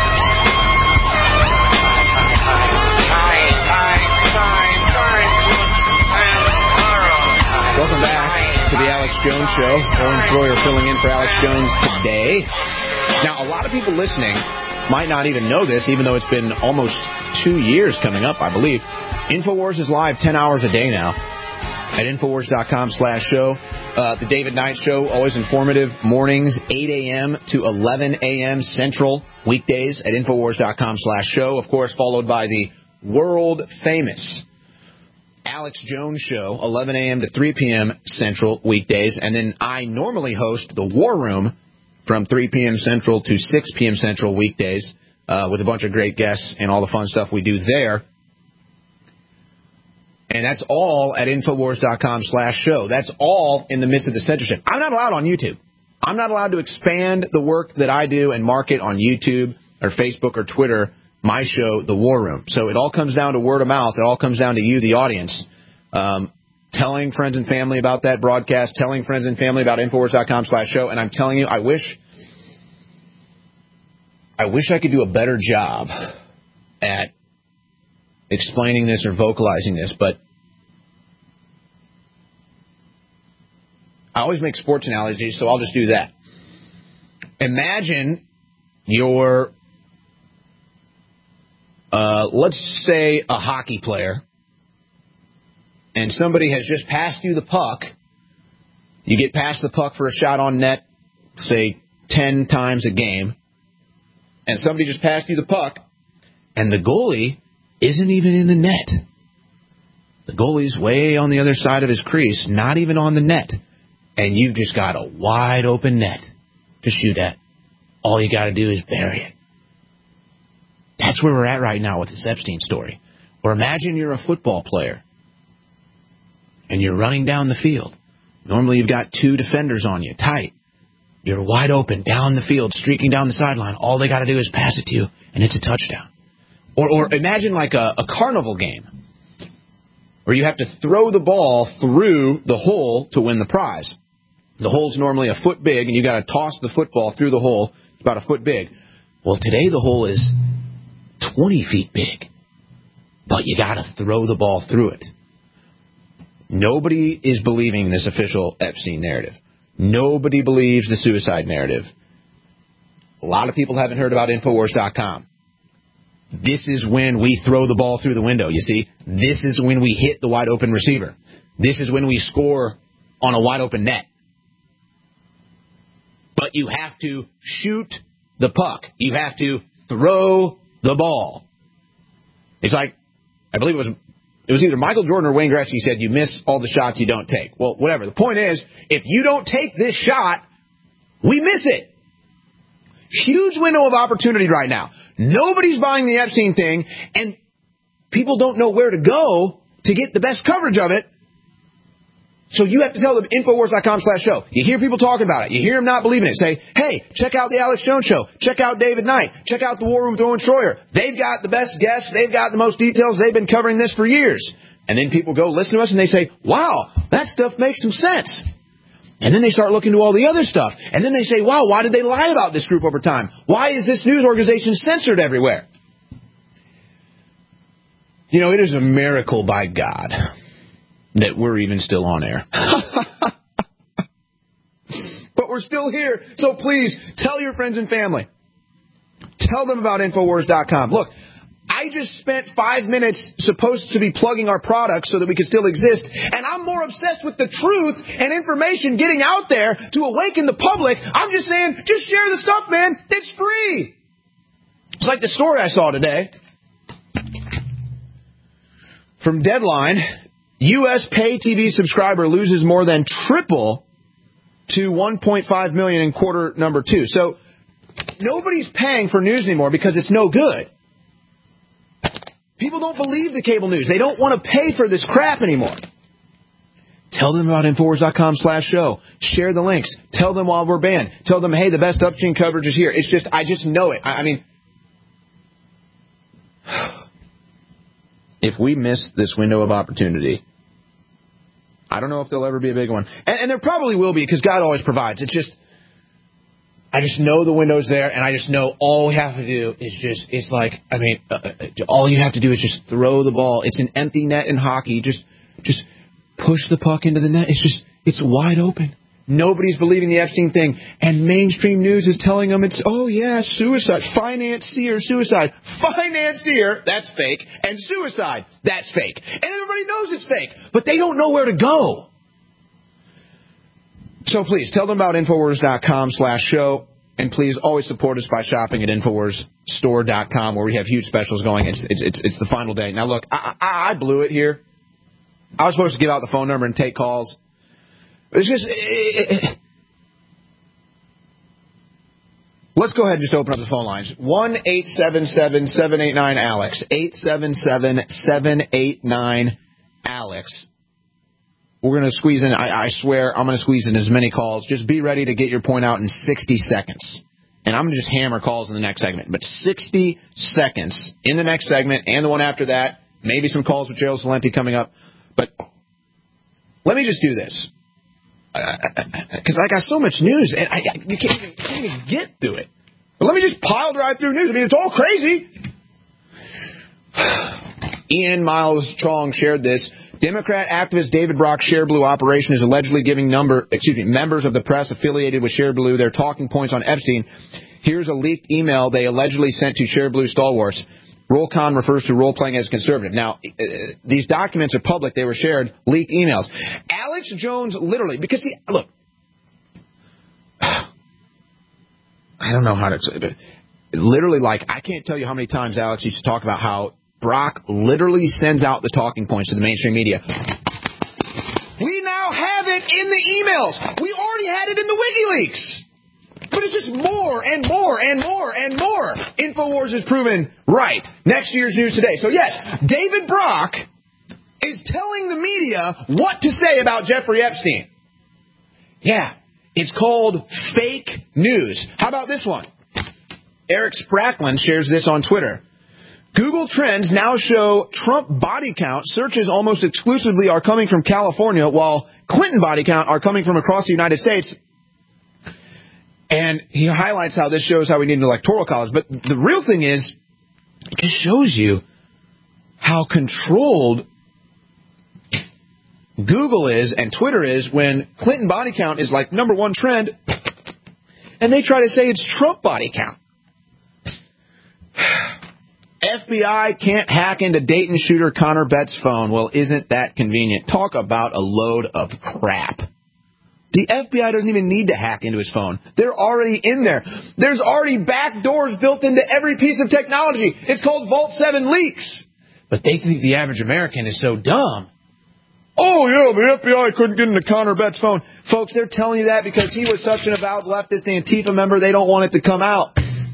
Speaker 16: Time.
Speaker 2: Alex Jones Show. Owen Schroyer filling in for Alex Jones today. Now, a lot of people listening might not even know this, even though it's been almost 2 years coming up, I believe. InfoWars is live 10 hours a day now at Infowars.com/show. The David Knight Show, always informative, mornings, 8 a.m. to 11 a.m. Central, weekdays at Infowars.com/show. Of course, followed by the world-famous Alex Jones Show, 11 a.m. to 3 p.m. Central, weekdays. And then I normally host the War Room from 3 p.m. Central to 6 p.m. Central, weekdays, with a bunch of great guests and all the fun stuff we do there. And that's all at Infowars.com/show. That's all in the midst of the censorship. I'm not allowed on YouTube. I'm not allowed to expand the work that I do and market on YouTube or Facebook or Twitter, my show, The War Room. So it all comes down to word of mouth. It all comes down to you, the audience, telling friends and family about that broadcast, telling friends and family about Infowars.com/show. And I'm telling you, I wish I could do a better job at explaining this or vocalizing this, but I always make sports analogies, so I'll just do that. Imagine you're, let's say, a hockey player, and somebody has just passed you the puck. You get past the puck for a shot on net, say, 10 times a game, and somebody just passed you the puck, and the goalie isn't even in the net. The goalie's way on the other side of his crease, not even on the net. And you've just got a wide open net to shoot at. All you got to do is bury it. That's where we're at right now with this Epstein story. Or imagine you're a football player and you're running down the field. Normally you've got 2 defenders on you, tight. You're wide open, down the field, streaking down the sideline. All they got to do is pass it to you, and it's a touchdown. Or imagine like a carnival game where you have to throw the ball through the hole to win the prize. The hole's normally a foot big, and you got to toss the football through the hole. It's about a foot big. Well, today the hole is 20 feet big, but you got to throw the ball through it. Nobody is believing this official Epstein narrative. Nobody believes the suicide narrative. A lot of people haven't heard about Infowars.com. This is when we throw the ball through the window, you see. This is when we hit the wide open receiver. This is when we score on a wide open net. But you have to shoot the puck. You have to throw the ball. It's like, I believe it was either Michael Jordan or Wayne Gretzky said, you miss all the shots you don't take. Well, whatever. The point is, if you don't take this shot, we miss it. Huge window of opportunity right now. Nobody's buying the Epstein thing, and people don't know where to go to get the best coverage of it. So you have to tell them Infowars.com/show. You hear people talking about it. You hear them not believing it. Say, hey, check out the Alex Jones Show. Check out David Knight. Check out the War Room with Owen Schroyer. They've got the best guests. They've got the most details. They've been covering this for years. And then people go listen to us and they say, wow, that stuff makes some sense. And then they start looking to all the other stuff. And then they say, wow, why did they lie about this group over time? Why is this news organization censored everywhere? You know, it is a miracle by God that we're even still on air. But we're still here. So please, tell your friends and family. Tell them about Infowars.com. Look, I just spent 5 minutes supposed to be plugging our products so that we could still exist, and I'm more obsessed with the truth and information getting out there to awaken the public. I'm just saying, just share the stuff, man. It's free. It's like the story I saw today from Deadline. U.S. pay TV subscriber loses more than triple to 1.5 million in quarter number 2. So nobody's paying for news anymore because it's no good. People don't believe the cable news. They don't want to pay for this crap anymore. Tell them about Infowars.com/show. Share the links. Tell them while we're banned. Tell them, hey, the best Epstein coverage is here. It's just, I just know it. I mean, if we miss this window of opportunity, I don't know if there'll ever be a big one. And there probably will be, because God always provides. It's just, I just know the window's there, and I just know all we have to do is just, it's like, I mean, all you have to do is just throw the ball. It's an empty net in hockey. Just push the puck into the net. It's wide open. Nobody's believing the Epstein thing, and mainstream news is telling them it's, suicide, financier suicide. Financier, that's fake, and suicide, that's fake. And everybody knows it's fake, but they don't know where to go. So please, tell them about Infowars.com/show, and please always support us by shopping at InfoWarsStore.com, where we have huge specials going. It's the final day. Now, look, I blew it here. I was supposed to give out the phone number and take calls. It's just... Let's go ahead and just open up the phone lines. 1-877-789-ALEX. 877-789-ALEX. We're going to squeeze in, I swear, I'm going to squeeze in as many calls. Just be ready to get your point out in 60 seconds. And I'm going to just hammer calls in the next segment. But 60 seconds in the next segment and the one after that. Maybe some calls with Gerald Celente coming up. But let me just do this. Because I got so much news, and you can't even get through it. But let me just pile drive through news. I mean, it's all crazy. Ian Miles Chong shared this. Democrat activist David Brock's Share Blue operation is allegedly giving members of the press affiliated with Share Blue their talking points on Epstein. Here's a leaked email they allegedly sent to Share Blue stalwarts. Roll-con refers to role-playing as conservative. Now, these documents are public. They were shared, leaked emails. Alex Jones literally, because, see, look, I don't know how to say it. Literally, like, I can't tell you how many times Alex used to talk about how Brock literally sends out the talking points to the mainstream media. We now have it in the emails. We already had it in the WikiLeaks. But it's just more and more and more and more. InfoWars is proven right. Next year's news today. So, yes, David Brock is telling the media what to say about Jeffrey Epstein. Yeah, it's called fake news. How about this one? Eric Sprackland shares this on Twitter. Google Trends now show Trump body count searches almost exclusively are coming from California, while Clinton body count are coming from across the United States. And he highlights how this shows how we need an electoral college. But the real thing is, it just shows you how controlled Google is and Twitter is when Clinton body count is like #1 trend, and they try to say it's Trump body count. FBI can't hack into Dayton shooter Connor Betts' phone. Well, isn't that convenient? Talk about a load of crap. The FBI doesn't even need to hack into his phone. They're already in there. There's already back doors built into every piece of technology. It's called Vault 7 leaks. But they think the average American is so dumb. Oh, yeah, the FBI couldn't get into Connor Betts' phone. Folks, they're telling you that because he was such an avowed leftist Antifa member, they don't want it to come out.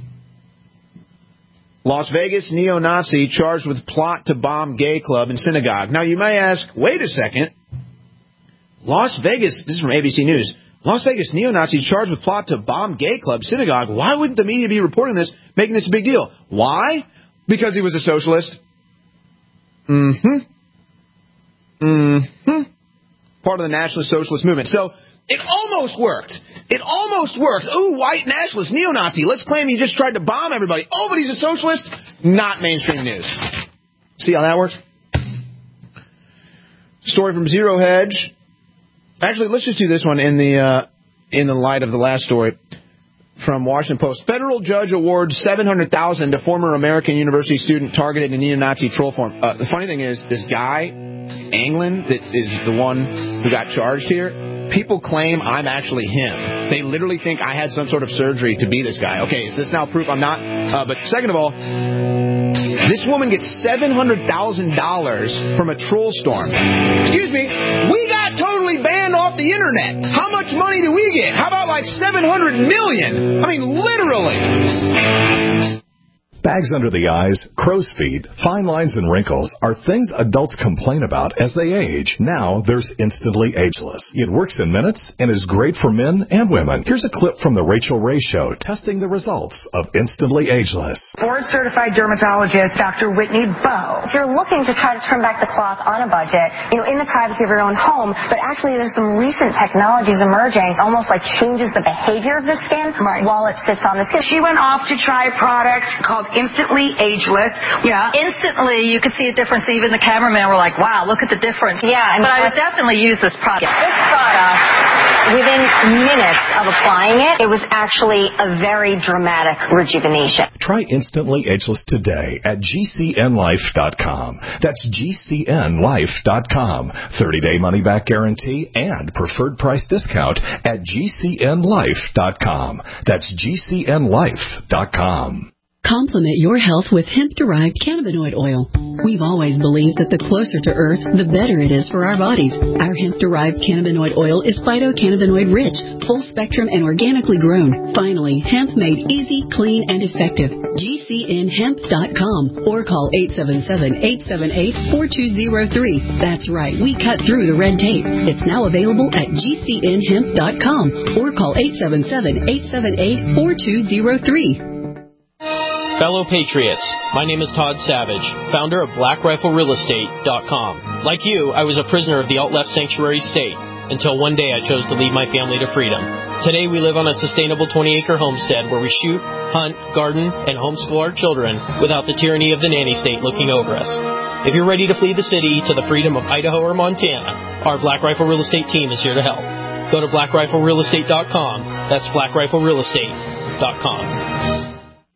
Speaker 2: Las Vegas neo-Nazi charged with plot to bomb gay club and synagogue. Now, you may ask, wait a second. Las Vegas, this is from ABC News, Las Vegas neo-Nazi charged with plot to bomb gay club, synagogue. Why wouldn't the media be reporting this, making this a big deal? Why? Because he was a socialist. Part of the Nationalist Socialist movement. So, it almost worked. It almost worked. Ooh, white nationalist, neo-Nazi. Let's claim he just tried to bomb everybody. Oh, but he's a socialist? Not mainstream news. See how that works? Story from Zero Hedge. Actually, let's just do this one in the light of the last story from Washington Post. Federal judge awards $700,000 to former American University student targeted in neo-Nazi troll form. The funny thing is, this guy, Anglin, that is the one who got charged here, people claim I'm actually him. They literally think I had some sort of surgery to be this guy. Okay, is this now proof I'm not? But second of all, this woman gets $700,000 from a troll storm. Excuse me, we got totally banned off the internet. How much money do we get? How about like $700 million? I mean, literally.
Speaker 8: Bags under the eyes, crow's feet, fine lines and wrinkles are things adults complain about as they age. Now there's Instantly Ageless. It works in minutes and is great for men and women. Here's a clip from The Rachel Ray Show testing the results of Instantly Ageless.
Speaker 16: Board-certified dermatologist Dr. Whitney Bowe.
Speaker 17: If you're looking to try to turn back the clock on a budget, in the privacy of your own home, but actually there's some recent technologies emerging, almost like changes the behavior of the skin while it sits on the skin.
Speaker 16: She went off to try a product called instantly ageless.
Speaker 18: Yeah. Instantly, you could see a difference. Even the cameraman were like, wow, look at the difference.
Speaker 17: Yeah.
Speaker 18: But I would definitely use this product.
Speaker 17: This product, within minutes of applying it, it was actually a very dramatic rejuvenation.
Speaker 8: Try Instantly Ageless today at GCNlife.com. That's GCNlife.com. 30-day money-back guarantee and preferred price discount at GCNlife.com. That's GCNlife.com.
Speaker 19: Complement your health with hemp-derived cannabinoid oil. We've always believed that the closer to Earth, the better it is for our bodies. Our hemp-derived cannabinoid oil is phytocannabinoid-rich, full-spectrum, and organically grown. Finally, hemp made easy, clean, and effective. GCNhemp.com or call 877-878-4203. That's right, we cut through the red tape. It's now available at GCNhemp.com or call 877-878-4203.
Speaker 20: Fellow Patriots, my name is Todd Savage, founder of BlackRifleRealEstate.com. Like you, I was a prisoner of the alt-left sanctuary state until one day I chose to lead my family to freedom. Today we live on a sustainable 20-acre homestead where we shoot, hunt, garden, and homeschool our children without the tyranny of the nanny state looking over us. If you're ready to flee the city to the freedom of Idaho or Montana, our Black Rifle Real Estate team is here to help. Go to BlackRifleRealEstate.com. That's BlackRifleRealEstate.com.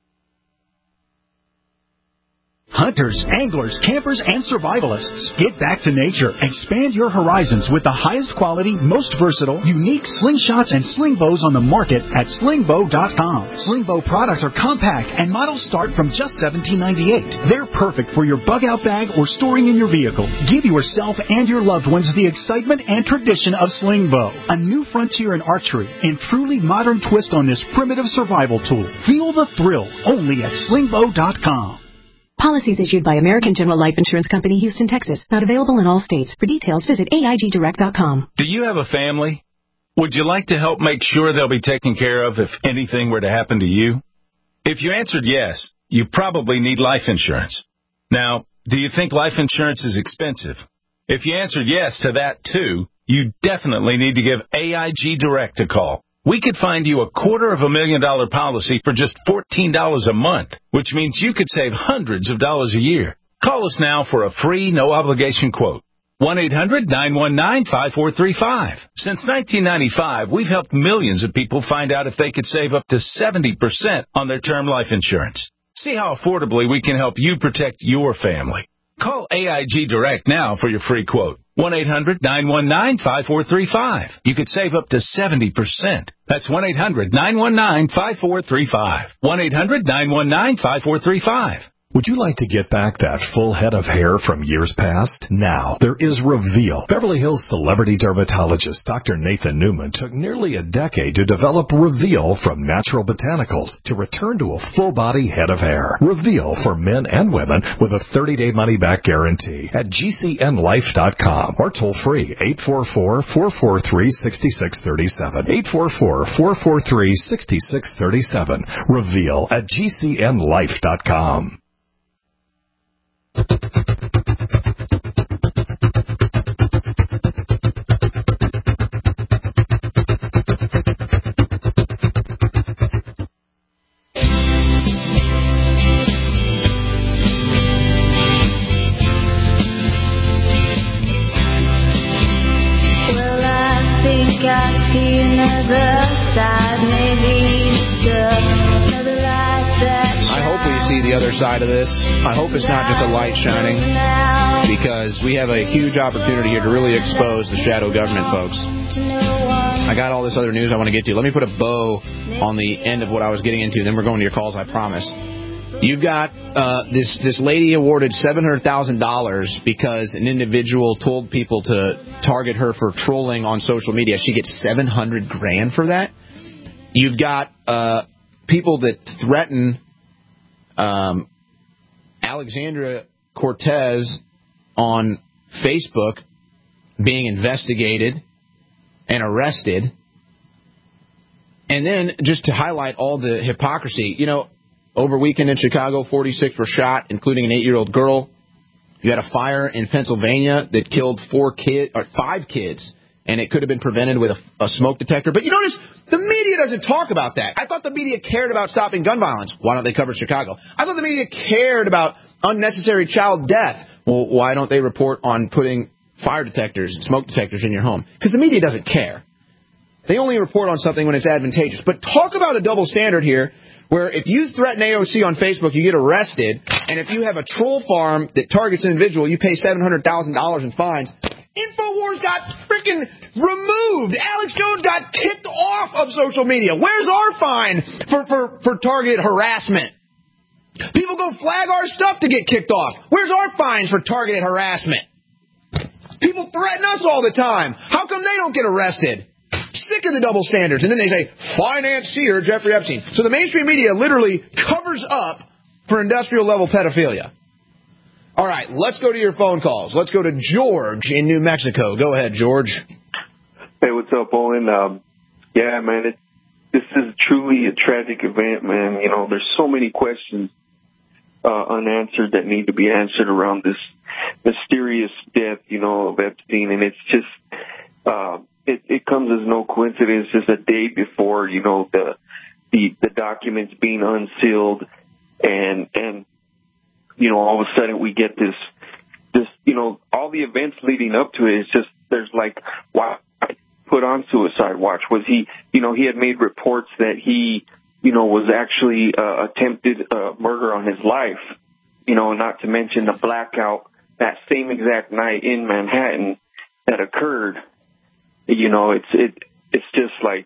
Speaker 21: Hunters, anglers, campers, and survivalists. Get back to nature. Expand your horizons with the highest quality, most versatile, unique slingshots and sling bows on the market at slingbow.com. Slingbow products are compact and models start from just $17.98. They're perfect for your bug out bag or storing in your vehicle. Give yourself and your loved ones the excitement and tradition of Slingbow, a new frontier in archery and truly modern twist on this primitive survival tool. Feel the thrill only at slingbow.com.
Speaker 22: Policies issued by American General Life Insurance Company, Houston, Texas. Not available in all states. For details, visit AIGdirect.com.
Speaker 23: Do you have a family? Would you like to help make sure they'll be taken care of if anything were to happen to you? If you answered yes, you probably need life insurance. Now, do you think life insurance is expensive? If you answered yes to that too, you definitely need to give AIG Direct a call. We could find you a $250,000 policy for just $14 a month, which means you could save hundreds of dollars a year. Call us now for a free, no-obligation quote. 1-800-919-5435. Since 1995, we've helped millions of people find out if they could save up to 70% on their term life insurance. See how affordably we can help you protect your family. Call AIG Direct now for your free quote. 1-800-919-5435. You could save up to 70%. That's 1-800-919-5435. 1-800-919-5435.
Speaker 8: Would you like to get back that full head of hair from years past? Now, there is Reveal. Beverly Hills celebrity dermatologist Dr. Nathan Newman took nearly a decade to develop Reveal from natural botanicals to return to a full-body head of hair. Reveal for men and women with a 30-day money-back guarantee at GCNlife.com or toll-free 844-443-6637. 844-443-6637. Reveal at GCNlife.com.
Speaker 2: The other side of this. I hope it's not just a light shining, because we have a huge opportunity here to really expose the shadow government, folks. I got all this other news I want to get to. Let me put a bow on the end of what I was getting into, then we're going to your calls, I promise. You've got this lady awarded $700,000 because an individual told people to target her for trolling on social media. She gets $700,000 for that. You've got people that threaten Alexandria Cortez on Facebook being investigated and arrested. And then just to highlight all the hypocrisy, over weekend in Chicago, 46 were shot, including an 8-year-old girl. You had a fire in Pennsylvania that killed 5 kids and it could have been prevented with a smoke detector. But you notice the media doesn't talk about that. I thought the media cared about stopping gun violence. Why don't they cover Chicago? I thought the media cared about unnecessary child death. Well, why don't they report on putting fire detectors and smoke detectors in your home? Because the media doesn't care. They only report on something when it's advantageous. But talk about a double standard here, where if you threaten AOC on Facebook, you get arrested, and if you have a troll farm that targets an individual, you pay $700,000 in fines. InfoWars got freaking removed. Alex Jones got kicked off of social media. Where's our fine for targeted harassment? People go flag our stuff to get kicked off. Where's our fines for targeted harassment? People threaten us all the time. How come they don't get arrested? Sick of the double standards. And then they say, financier Jeffrey Epstein. So the mainstream media literally covers up for industrial level pedophilia. All right, let's go to your phone calls. Let's go to George in New Mexico. Go ahead, George.
Speaker 3: Hey, what's up, Owen? Yeah, man, this is truly a tragic event, man. You know, there's so many questions unanswered that need to be answered around this mysterious death, you know, of Epstein. And it's just, it comes as no coincidence, just a day before, you know, the documents being unsealed, and you know, all of a sudden we get this, you know, all the events leading up to it. It's just, there's like, why put on suicide watch? Was he, you know, he had made reports that he, you know, was actually attempted murder on his life, you know, not to mention the blackout that same exact night in Manhattan that occurred. You know, it's just like,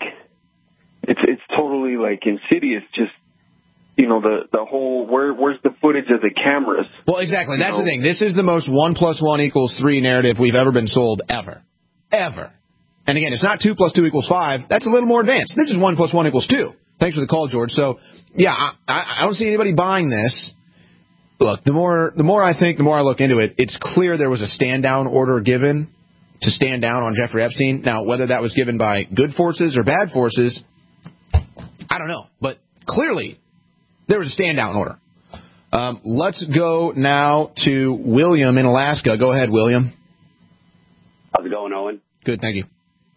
Speaker 3: it's totally like insidious. Just, you know, the whole, where's the footage of the cameras?
Speaker 2: Well, exactly. That's the thing. This is the most 1 + 1 = 3 narrative we've ever been sold, ever. Ever. And again, it's not 2 + 2 = 5. That's a little more advanced. This is 1 + 1 = 2. Thanks for the call, George. So, yeah, I don't see anybody buying this. Look, the more I think, the more I look into it, it's clear there was a stand-down order given to stand down on Jeffrey Epstein. Now, whether that was given by good forces or bad forces, I don't know. But clearly, there was a stand-down order. Let's go now to William in Alaska. Go ahead, William.
Speaker 4: How's it going, Owen?
Speaker 2: Good, thank you.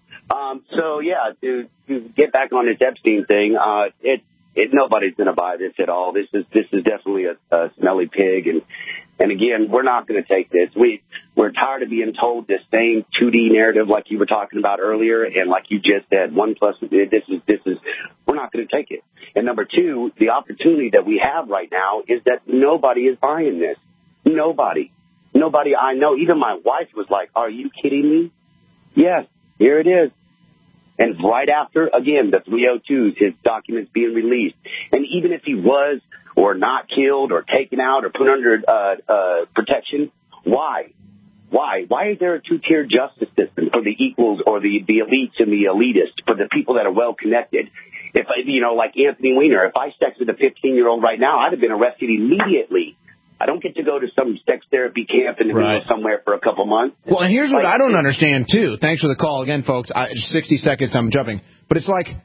Speaker 4: So, yeah, to get back on this Epstein thing, nobody's going to buy this at all. This is definitely a smelly pig, and again, we're not going to take this. We're tired of being told this same 2D narrative like you were talking about earlier, and like you just said, this is we're not going to take it. And number two, the opportunity that we have right now is that nobody is buying this. Nobody I know. Even my wife was like, "Are you kidding me?" Yes, here it is. And right after, again, the 302s, his documents being released. And even if he was or not killed or taken out or put under protection, why? Why is there a two-tier justice system for the equals or the elites and the elitists, for the people that are well-connected? If I, you know, like Anthony Weiner, if I sexted a 15-year-old right now, I'd have been arrested immediately. I don't get to go to some sex therapy camp in the middle of somewhere for a couple months.
Speaker 2: Well, and here's what I don't understand, too. Thanks for the call again, folks. 60 seconds, I'm jumping. But it's like,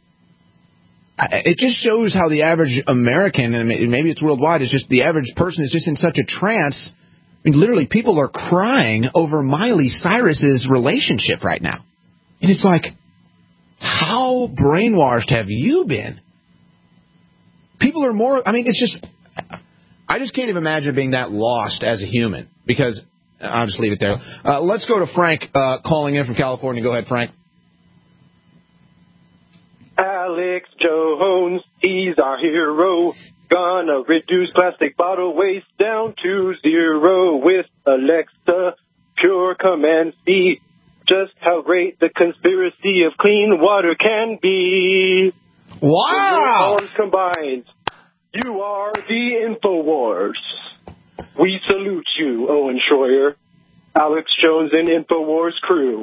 Speaker 2: it just shows how the average American, and maybe it's worldwide, is just the average person is just in such a trance. I mean, literally, people are crying over Miley Cyrus's relationship right now. And it's like, how brainwashed have you been? People are more, I mean, it's just, I just can't even imagine being that lost as a human, because I'll just leave it there. Let's go to Frank calling in from California. Go ahead, Frank.
Speaker 6: Alex Jones, he's our hero. Gonna reduce plastic bottle waste down to 0 with Alexa Pure Command C. Just how great the conspiracy of clean water can be.
Speaker 2: Wow!
Speaker 6: With your powers combined, you are the InfoWars. We salute you, Owen Schroyer, Alex Jones, and InfoWars crew.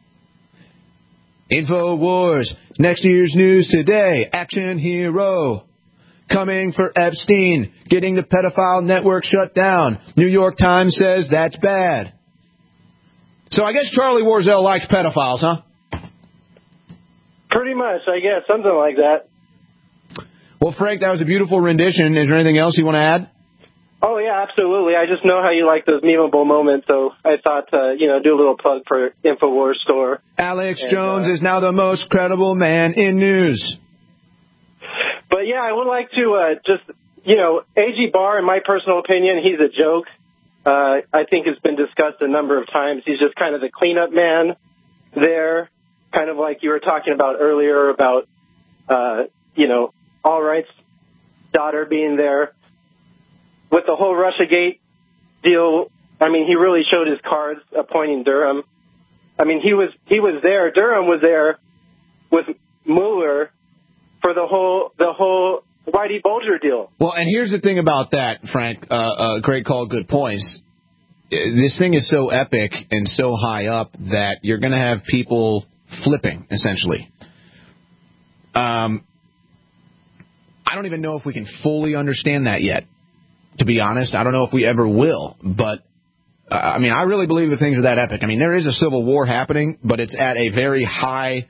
Speaker 2: InfoWars, next year's news today. Action hero. Coming for Epstein. Getting the pedophile network shut down. New York Times says that's bad. So I guess Charlie Warzel likes pedophiles, huh?
Speaker 6: Pretty much, I guess. Something like that.
Speaker 2: Well, Frank, that was a beautiful rendition. Is there anything else you want to add?
Speaker 6: Oh, yeah, absolutely. I just know how you like those memeable moments, so I thought, do a little moments, so I thought, do a little plug for InfoWars store.
Speaker 2: Alex Jones is now the most credible man in news.
Speaker 6: But, yeah, I would like to A.G. Barr, in my personal opinion, he's a joke. I think it's been discussed a number of times. He's just kind of the cleanup man there, kind of like you were talking about earlier about, Allright's daughter being there. With the whole Russiagate deal, I mean, he really showed his cards appointing Durham. I mean, he was there. Durham was there with Mueller for the whole Whitey Bulger deal.
Speaker 2: Well, and here's the thing about that, Frank. Great call, good points. This thing is so epic and so high up that you're going to have people flipping, essentially. I don't even know if we can fully understand that yet. To be honest, I don't know if we ever will. But, I mean, I really believe the things are that epic. I mean, there is a civil war happening, but it's at a very high,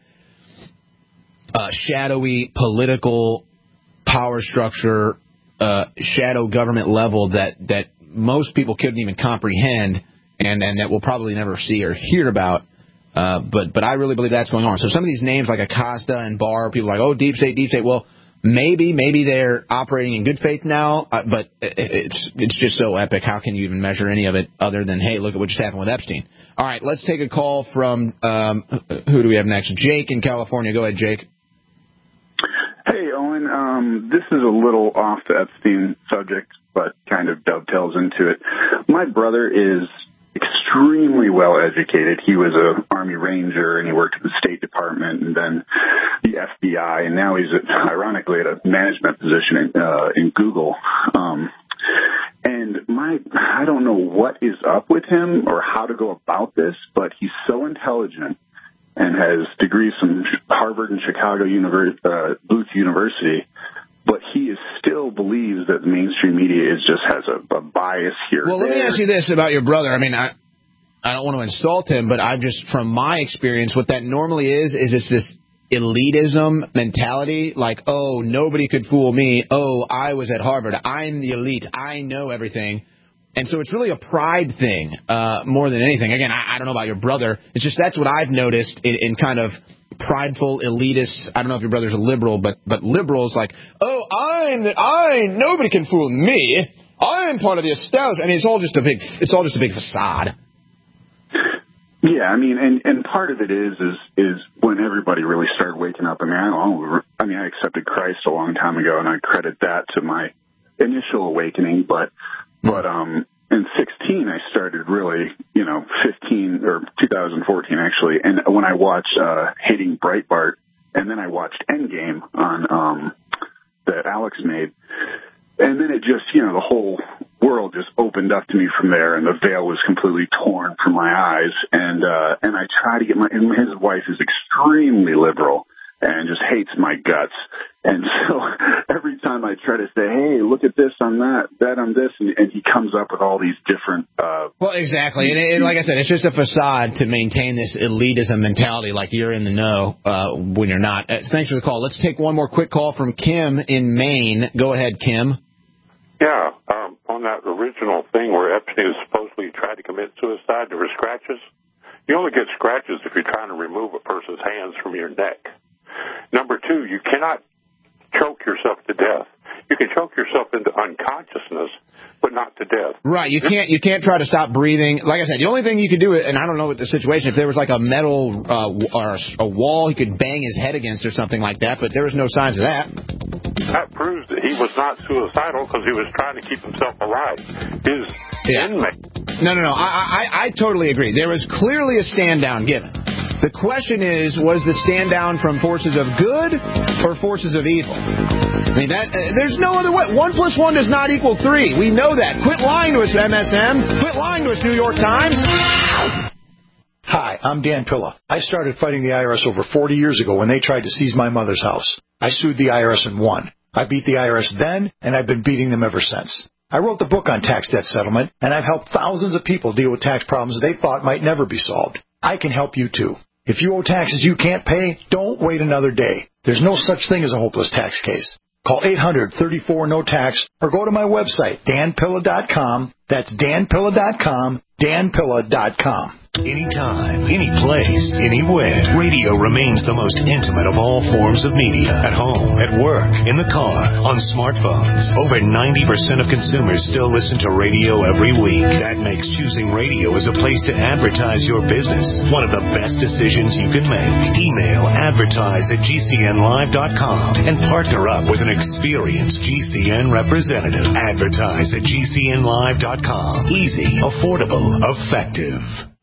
Speaker 2: shadowy political power structure, shadow government level that most people couldn't even comprehend and that we'll probably never see or hear about. But I really believe that's going on. So some of these names like Acosta and Barr, people are like, oh, deep state. Well, maybe they're operating in good faith now, but it's just so epic. How can you even measure any of it other than, hey, look at what just happened with Epstein? All right, let's take a call from, who do we have next? Jake in California. Go ahead, Jake.
Speaker 7: Hey, Owen, this is a little off the Epstein subject, but kind of dovetails into it. My brother is extremely well educated. He was an Army Ranger, and he worked at the State Department and then the FBI, and now he's ironically at a management position in Google. And I don't know what is up with him or how to go about this, but he's so intelligent and has degrees from Harvard and Chicago Booth University, but he still believes that the mainstream media has a bias here.
Speaker 2: Well, let me ask you this about your brother. I mean, I don't want to insult him, but I just, from my experience, what that normally is this elitism mentality, like, oh, nobody could fool me. Oh, I was at Harvard. I'm the elite. I know everything. And so it's really a pride thing more than anything. Again, I don't know about your brother. It's just that's what I've noticed in kind of prideful elitists. I don't know if your brother's a liberal, but liberals like, oh, nobody can fool me. I'm part of the establishment. I mean, it's all just a big facade.
Speaker 7: Yeah, I mean, and part of it is when everybody really started waking up. I mean, I accepted Christ a long time ago, and I credit that to my initial awakening. But in 16, I started really, 2014 actually, and when I watched Hating Breitbart, and then I watched Endgame on that Alex made. And then it just, the whole world just opened up to me from there, and the veil was completely torn from my eyes. And I try to and his wife is extremely liberal and just hates my guts. And so every time I try to say, hey, look at this on that on this, and he comes up with all these different...
Speaker 2: Well, exactly. And like I said, it's just a facade to maintain this elitism mentality, like you're in the know when you're not. Thanks for the call. Let's take one more quick call from Kim in Maine. Go ahead, Kim.
Speaker 9: Yeah, on that original thing where Epstein supposedly tried to commit suicide, there were scratches. You only get scratches if you're trying to remove a person's hands from your neck. Number two, you cannot choke yourself to death. You can choke yourself into unconsciousness, but not to death.
Speaker 2: Right. You can't try to stop breathing. Like I said, the only thing you could do, and I don't know what the situation, if there was like a metal or a wall he could bang his head against or something like that, but there was no signs of that.
Speaker 9: That proves that he was not suicidal because he was trying to keep himself alive. His inmate.
Speaker 2: No. I totally agree. There was clearly a stand down given. The question is, was the stand down from forces of good or forces of evil? I mean, there's no other way. 1 + 1 does not equal 3. We know that. Quit lying to us, MSM. Quit lying to us, New York Times.
Speaker 10: Hi, I'm Dan Pilla. I started fighting the IRS over 40 years ago when they tried to seize my mother's house. I sued the IRS and won. I beat the IRS then, and I've been beating them ever since. I wrote the book on tax debt settlement, and I've helped thousands of people deal with tax problems they thought might never be solved. I can help you, too. If you owe taxes you can't pay, don't wait another day. There's no such thing as a hopeless tax case. Call 800-34-NO-TAX or go to my website, danpilla.com. That's danpilla.com, danpilla.com.
Speaker 5: Anytime, any place, anywhere. Radio remains the most intimate of all forms of media. At home, at work, in the car, on smartphones. Over 90% of consumers still listen to radio every week. That makes choosing radio as a place to advertise your business one of the best decisions you can make. Email advertise@gcnlive.com and partner up with an experienced GCN representative. Advertise@gcnlive.com. Easy, affordable, effective.